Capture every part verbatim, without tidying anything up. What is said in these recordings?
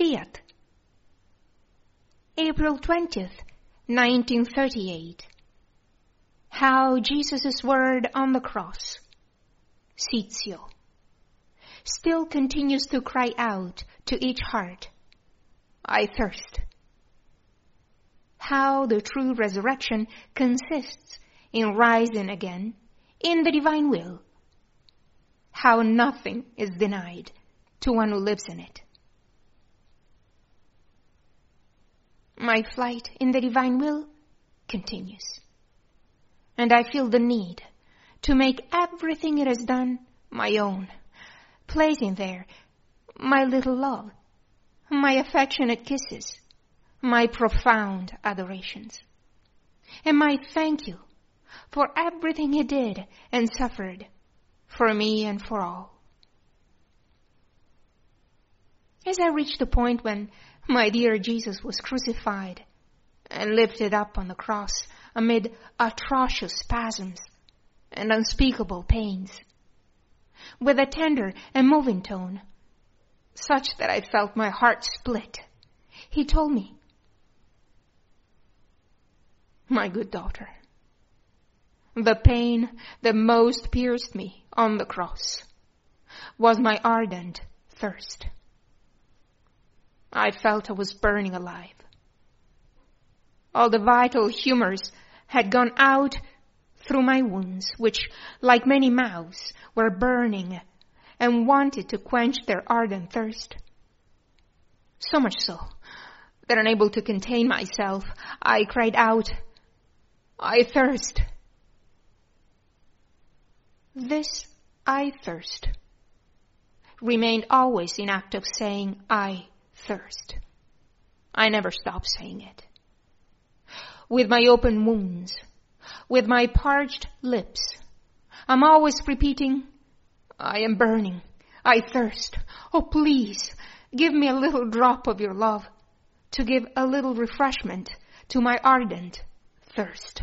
Fiat. April twentieth, nineteen thirty-eight. How Jesus' word on the cross, Sitio, still continues to cry out to each heart, I thirst. How the true resurrection consists in rising again in the divine will. How nothing is denied to one who lives in it. My flight in the divine will continues, and I feel the need to make everything it has done my own, placing there my little love, my affectionate kisses, my profound adorations, and my thank you for everything he did and suffered for me and for all. As I reach the point when my dear Jesus was crucified and lifted up on the cross amid atrocious spasms and unspeakable pains, with a tender and moving tone, such that I felt my heart split, he told me, my good daughter, the pain that most pierced me on the cross was my ardent thirst. I felt I was burning alive. All the vital humors had gone out through my wounds, which, like many mouths, were burning and wanted to quench their ardent thirst. So much so that, unable to contain myself, I cried out, I thirst. This I thirst remained always in act of saying I thirst. I never stopped saying it. With my open wounds, with my parched lips, I'm always repeating, I am burning, I thirst. Oh, please, give me a little drop of your love to give a little refreshment to my ardent thirst.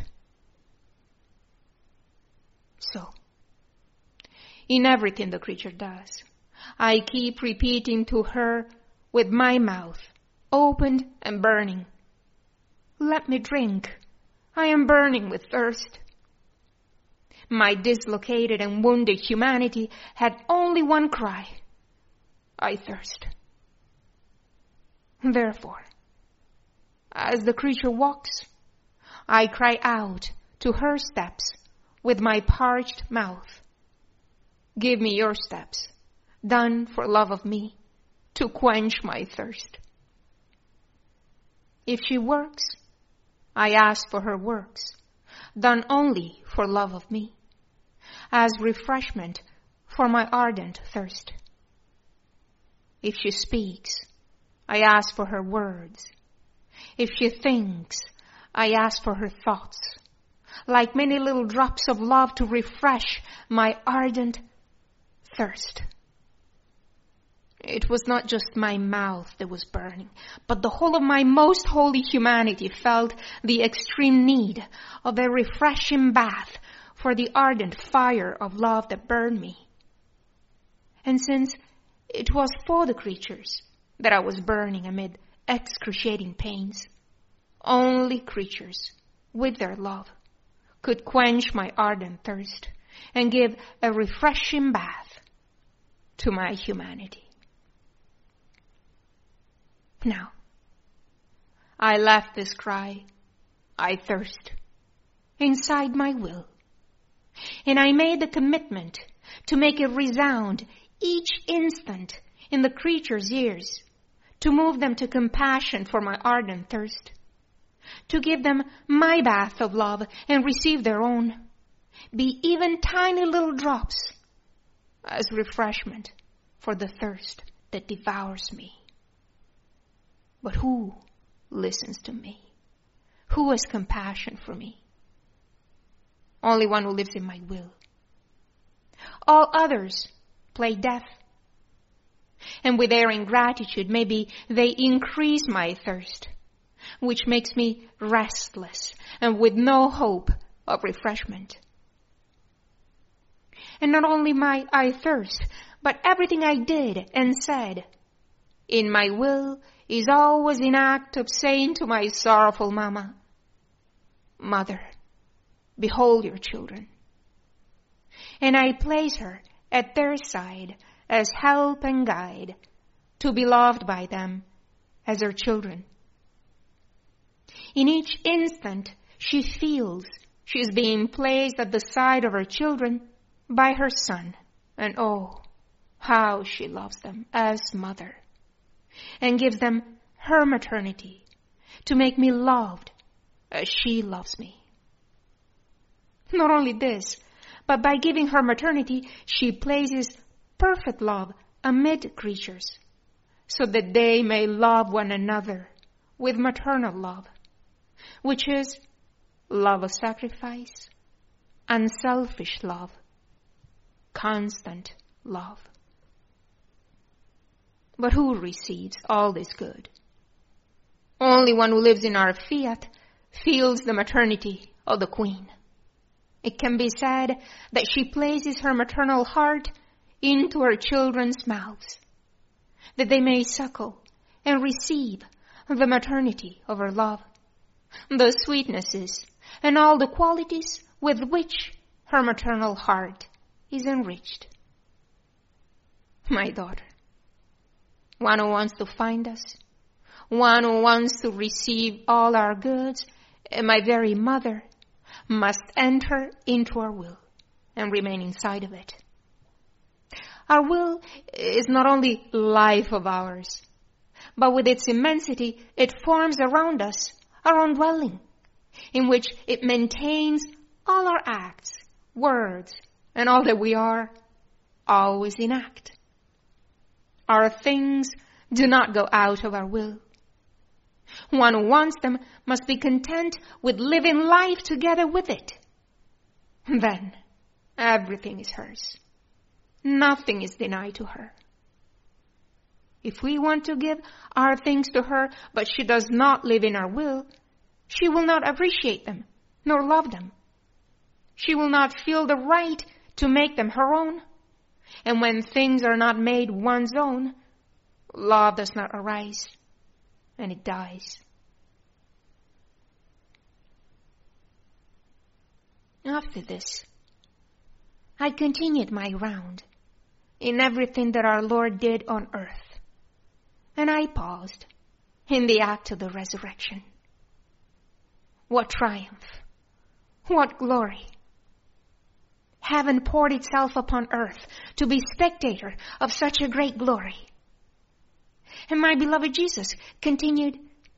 So, in everything the creature does, I keep repeating to her with my mouth opened and burning, let me drink. I am burning with thirst. My dislocated and wounded humanity had only one cry, I thirst. Therefore, as the creature walks, I cry out to her steps with my parched mouth, give me your steps, done for love of me, to quench my thirst. If she works, I ask for her works, done only for love of me, as refreshment for my ardent thirst. If she speaks, I ask for her words. If she thinks, I ask for her thoughts, like many little drops of love to refresh my ardent thirst. It was not just my mouth that was burning, but the whole of my most holy humanity felt the extreme need of a refreshing bath for the ardent fire of love that burned me. And since it was for the creatures that I was burning amid excruciating pains, only creatures with their love could quench my ardent thirst and give a refreshing bath to my humanity. Now, I left this cry, I thirst, inside my will, and I made the commitment to make it resound each instant in the creature's ears, to move them to compassion for my ardent thirst, to give them my bath of love and receive their own, be even tiny little drops, as refreshment for the thirst that devours me. But who listens to me? Who has compassion for me? Only one who lives in my will. All others play deaf. And with their ingratitude, maybe they increase my thirst, which makes me restless and with no hope of refreshment. And not only my I thirst, but everything I did and said in my will is always in act of saying to my sorrowful mama, Mother, behold your children. And I place her at their side as help and guide, to be loved by them as her children. In each instant, she feels she is being placed at the side of her children by her son. And oh, how she loves them as mother, and gives them her maternity to make me loved as she loves me. Not only this, but by giving her maternity, she places perfect love amid creatures, so that they may love one another with maternal love, which is love of sacrifice, unselfish love, constant love. But who receives all this good? Only one who lives in our fiat feels the maternity of the Queen. It can be said that she places her maternal heart into her children's mouths, that they may suckle and receive the maternity of her love, the sweetnesses and all the qualities with which her maternal heart is enriched. My daughter, one who wants to find us, one who wants to receive all our goods, and my very mother, must enter into our will and remain inside of it. Our will is not only life of ours, but with its immensity, it forms around us our own dwelling, in which it maintains all our acts, words, and all that we are, always in act. Our things do not go out of our will. One who wants them must be content with living life together with it. Then everything is hers. Nothing is denied to her. If we want to give our things to her, but she does not live in our will, she will not appreciate them, nor love them. She will not feel the right to make them her own. And when things are not made one's own, love does not arise, and it dies. After this, I continued my round in everything that our Lord did on earth, and I paused in the act of the resurrection. What triumph! What glory! Heaven poured itself upon earth to be spectator of such a great glory. And my beloved Jesus continued,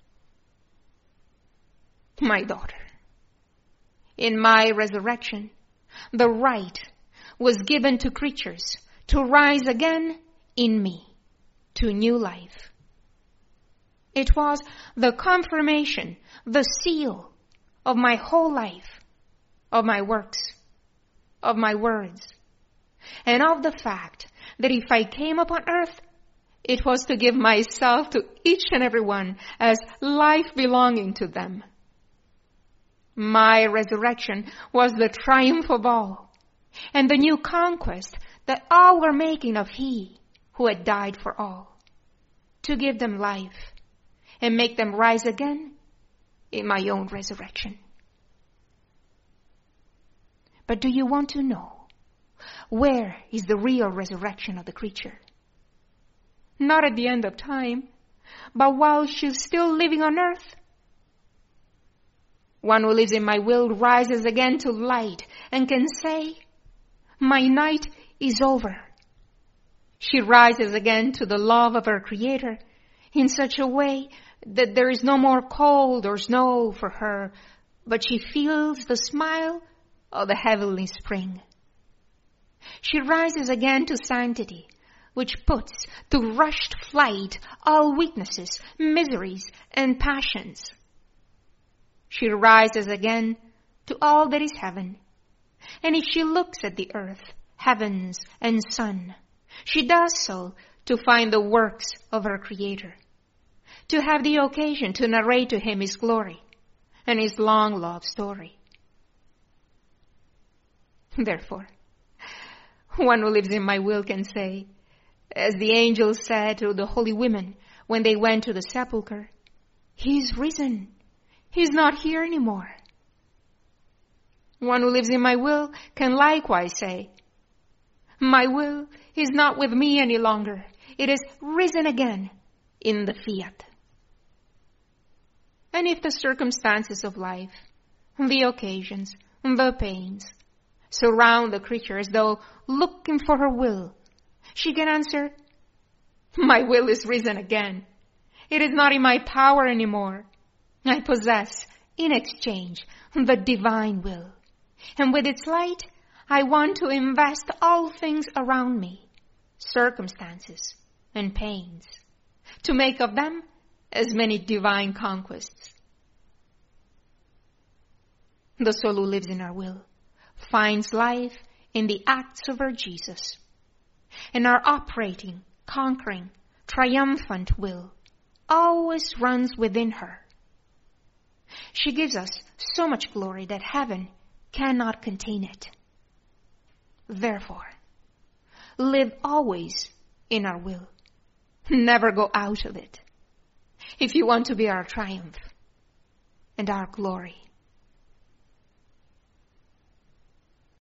My daughter, in my resurrection, the right was given to creatures to rise again in me to new life. It was the confirmation, the seal of my whole life, of my works, of my words, and of the fact that if I came upon earth, it was to give myself to each and every one as life belonging to them. My resurrection was the triumph of all, and the new conquest that all were making of He who had died for all, to give them life and make them rise again in my own resurrection. But do you want to know where is the real resurrection of the creature? Not at the end of time, but while she's still living on earth. One who lives in my will rises again to light and can say, my night is over. She rises again to the love of her Creator in such a way that there is no more cold or snow for her, but she feels the smile of the heavenly spring. She rises again to sanctity, which puts to rushed flight all weaknesses, miseries, and passions. She rises again to all that is heaven. And if she looks at the earth, heavens, and sun, she does so to find the works of her Creator, to have the occasion to narrate to Him His glory and His long love story. Therefore, one who lives in my will can say, As the angel said to the holy women when they went to the sepulchre, "He's risen. He's not here anymore." One who lives in my will can likewise say, "My will is not with me any longer. It is risen again in the fiat." And if the circumstances of life, the occasions, the pains, surround the creature as though looking for her will, she can answer, "My will is risen again. It is not in my power anymore. I possess, in exchange, the divine will. And with its light, I want to invest all things around me, circumstances and pains, to make of them as many divine conquests." The soul who lives in our will finds life in the acts of our Jesus, and our operating, conquering, triumphant will always runs within her. She gives us so much glory that heaven cannot contain it. Therefore, live always in our will. Never go out of it, if you want to be our triumph and our glory.